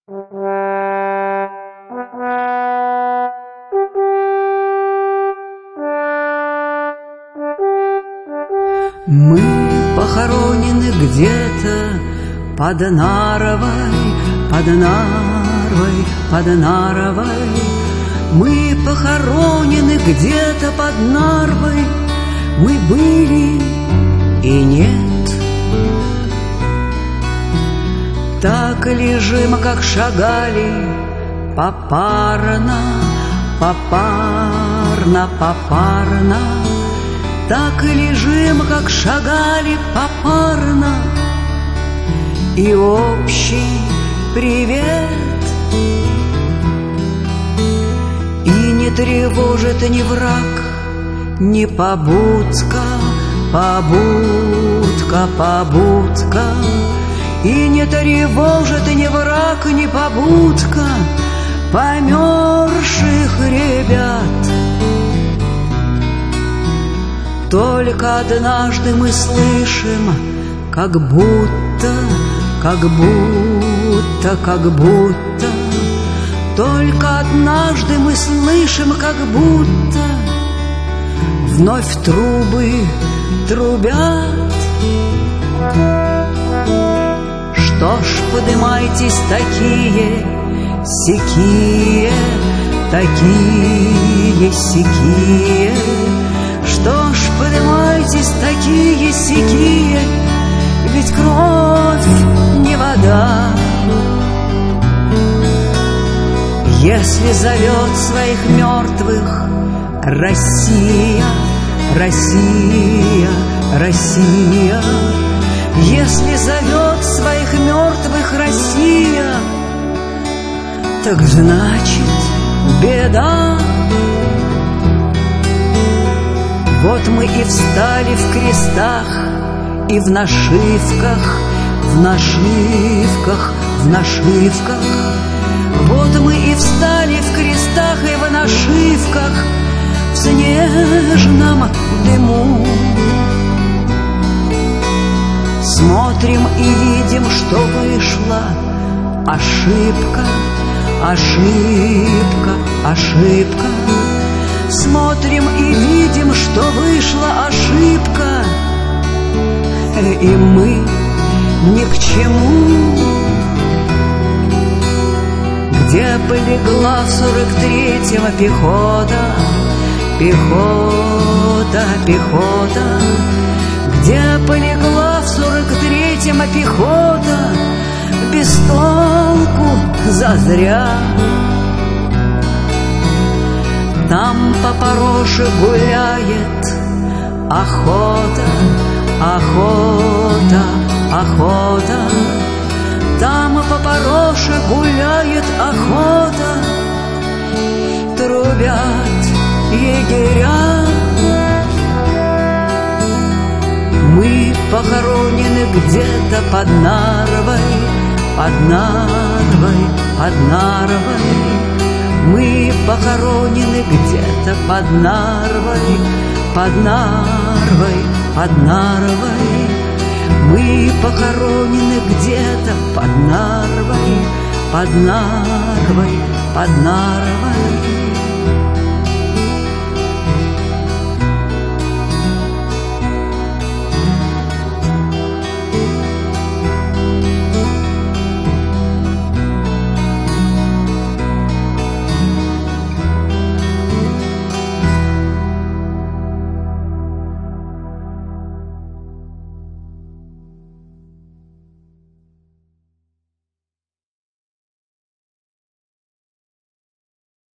Мы похоронены где-то под Нарвой, под Нарвой, под Нарвой. Мы похоронены где-то под Нарвой. Мы были и нет. Так лежим, как шагали, попарно, попарно, попарно. Так и лежим, как шагали попарно. И общий привет. И не тревожит ни враг, ни побудка, побудка, побудка. И не тревожит ни враг, ни побудка померших ребят. Только однажды мы слышим, как будто, как будто, как будто. Только однажды мы слышим, как будто вновь трубы трубят. Что ж, подымайтесь такие, сякие, такие, сякие. Что ж, подымайтесь такие, сякие, ведь кровь не вода. Если зовет своих мертвых Россия, Россия, Россия, если зовет своих мертвых Россия, так значит беда. Вот мы и встали в крестах и в нашивках, в нашивках, в нашивках. Вот мы и встали в крестах и в нашивках, в снежном дыму. Смотрим и видим, что вышла ошибка, ошибка, ошибка. Смотрим и видим, что вышла ошибка, и мы ни к чему. Где полегла в 43-го пехота, пехота, пехота? Где полегла в 43-м пехота? Без толку, зазря. Там по Пороше гуляет охота, охота, охота. Там по Пороше гуляет охота. Трубят егеря. Мы похоронены где-то под Нарвой, под Нарвой, под Нарвой. Мы похоронены где-то под Нарвой, под Нарвой, под Нарвой. Мы похоронены где-то под Нарвой, под Нарвой, под Нарвой.